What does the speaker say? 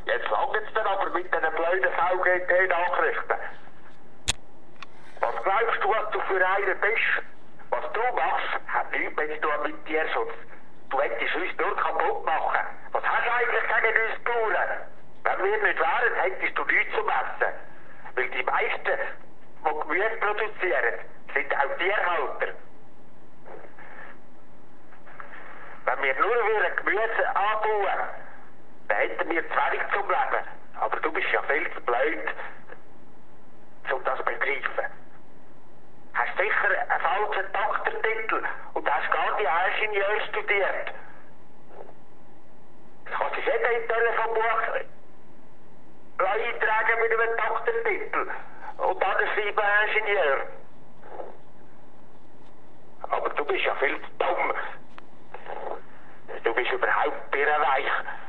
Jetzt langt dann aber mit diesen blöden VGT-Nachrichten. Was glaubst du, was du für einer bist? Was du machst, hat nichts mehr zu tun mit Tierschutz. Du hättest uns nur kaputt machen. Was hast du eigentlich gegen uns Bauern? Wenn wir nicht wären, hättest du nichts zum Essen. Weil die meisten, die Gemüse produzieren, sind auch Tierhalter. Wenn wir nur Gemüse anbauen, dann hätten wir zu wenig zum Leben. Aber du bist ja viel zu blöd, um das zu begreifen. Hast sicher einen falschen Doktortitel und hast gar nicht Ingenieur studiert. Das kann sich jeder im Telefonbuch eintragen mit einem Doktortitel und dann schreiben Ingenieur. Aber du bist ja viel zu dumm. Du bist überhaupt birrenweich.